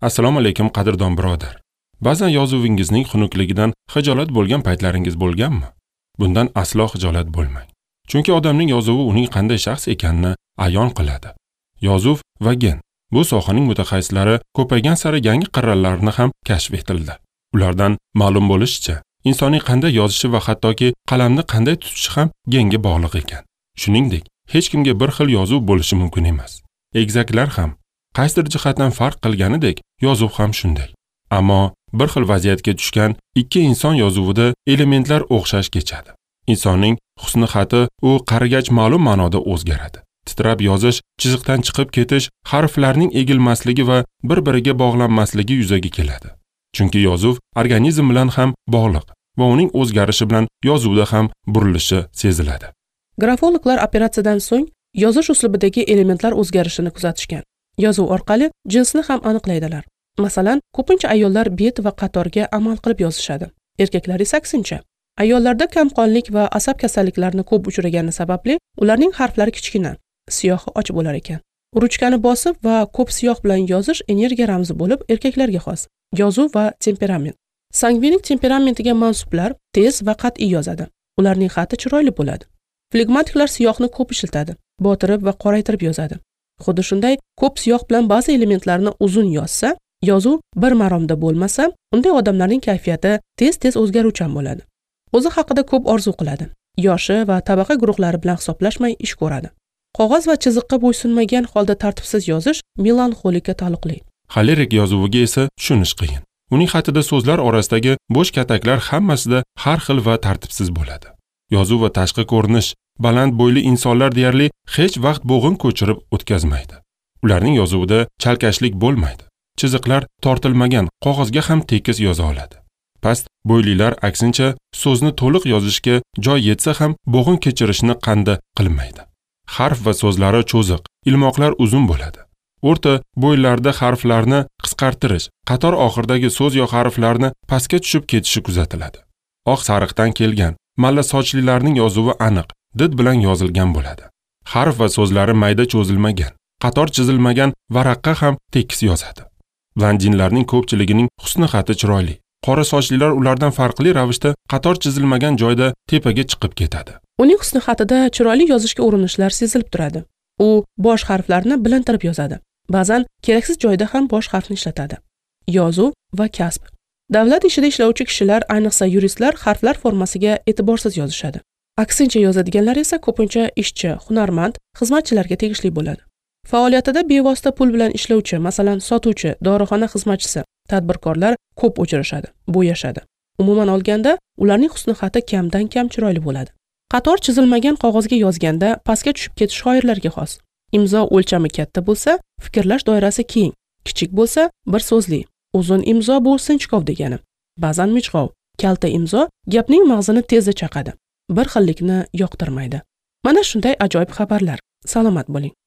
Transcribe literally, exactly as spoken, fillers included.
Assalomu alaykum qadrdon birodar. Ba'zan yozuvingizning xunukligidan xijolat bo'lgan paytlaringiz bo'lganmi? Bundan aslo xijolat bo'lmang. Chunki odamning yozuvi uning qanday shaxs ekanini ayon qiladi. Yozuv va gen bu sohaning mutaxassislari ko'paygan sari yangi qirralarni ham kashf etildi. Ulardan ma'lum bo'lishicha, insonning qanday yozishi va hattoki qalamni qanday tutishi ham genga bog'liq ekan. Shuningdek, hech kimga bir xil yozuv bo'lishi mumkin emas. Egizaklar ham qaysidir jihatdan farq qilganidek, yozuv ham shunday. Ammo bir xil vaziyatga tushgan ikki inson yozuvida elementlar o'xshash kechadi. Insonning husni xati u qarigach ma'lum ma'noda o'zgaradi. Titrab yozish, chiziqdan chiqib ketish, harflarning egilmasligi va bir-biriga bog'lanmasligi yuzaga keladi. Chunki yozuv organizm bilan ham bog'liq va uning o'zgarishi bilan yozuvda ham burilishi seziladi. Grafologlar operatsiyadan so'ng yozish uslubidagi elementlar o'zgarishini kuzatishgan. Yozuv orqali jinsni ham aniqlaydilar. Masalan, ko'pincha ayollar bet va qatorga amal qilib yozishadi. Erkaklar esa aksincha. Ayollarda kamqonlik va asab kasalliklarini ko'p uchragani sababli ularning harflari kichkina, siyohi och bo'lar ekan. Ruchkani bosib va ko'p siyoh bilan yozish energiya ramzi bo'lib erkaklarga xos. Yozuv va temperament. Sangvinik temperamentiga mansublar tez va qat'iy yozadi. Ularning xati chiroyli bo'ladi. Flegmatiklar siyohni ko'p ishlatadi, botirib va qoraytirib yozadi. Xuddi shunday, ko'p siyoh bilan ba'zi elementlarni uzun yozsa, yozuv bir maromda bo'lmasa, unday odamlarning kayfiyati tez-tez o'zgaruvchan bo'ladi. O'zi haqida ko'p orzu qiladi. Yoshi va tabaqa guruhlari bilan hisoblashmay ish ko'radi. Qog'oz va chiziqqa bo'ysunmagan holda tartibsiz yozish melanxolika taalluqli. Xolerik yozuviga esa tushunish qiyin. Uning xatida so'zlar orasidagi bo'sh kataklar hammasida har xil va tartibsiz bo'ladi. Yozuv va tashqi ko'rinish baland bo'yli insonlar deyarli hech vaqt bo'g'in ko'chirib o'tkazmaydi. Ularning yozuvida chalkashlik bo'lmaydi. Chiziqlar tortilmagan qog'ozga ham tekis yoza oladi. Past bo'ylilar aksincha so'zni to'liq yozishga joy yetsa ham bo'g'in kechirishni qanda qilmaydi. Harf va so'zlari cho'ziq, ilmoqlar uzun bo'ladi. O'rta bo'ylarda harflarni qisqartirish, qator oxirdagi so'z yo harflarni pastga tushib ketishi kuzatiladi. Oq sariqdan kelgan malla sochlilarning yozuvi aniq, did bilan yozilgan bo'ladi. Harf va so'zlari mayda cho'zilmagan, qator chizilmagan varaqqa ham tekis yozadi. Blondinlarning ko'pchiligining husni xati chiroyli. Qora sochlilar ulardan farqli ravishda qator chizilmagan joyda tepaga chiqib ketadi. Uning husni xatida chiroyli yozishga urinishlar sezilib turadi. U bosh harflarni bilintirib yozadi. Ba'zan keraksiz joyda ham bosh harfni ishlatadi. Yozuv va kasb. Davlat ishida ishlovchi kishilar, ayniqsa yuristlar, harflar formasiga e'tiborsiz yozishadi. Aksincha yozadiganlar esa ko'pincha ishchi, hunarmand, xizmatchilarga tegishli bo'ladi. Faoliyatida bevosita pul bilan ishlovchi, masalan, sotuvchi, dorixona xizmatchisi, tadbirkorlar ko'p uchrashadi, bo'yashadi. Umuman olganda, ularning husni xati kamdan kam chiroyli bo'ladi. Qator chizilmagan qog'ozga yozganda pastga tushib ketish shoirlarga xos. Imzo o'lchami katta bo'lsa, fikrlash doirasi keng, kichik bo'lsa, bir so'zli. Uzun imzo bu sinchkov degani. Ba'zan mijg'ov, kalta imzo gapning mag'zini tezda chaqadi. Bir xillikni yoqtirmaydi. Mana shunday ajoyib xabarlar. Salomat bo'ling.